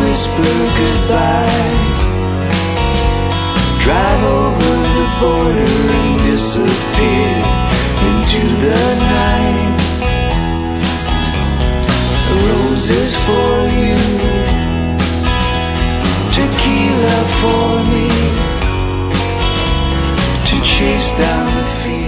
whisper goodbye. Drive over the border and disappear into the night. Roses for you, tequila for me, to chase down the fear.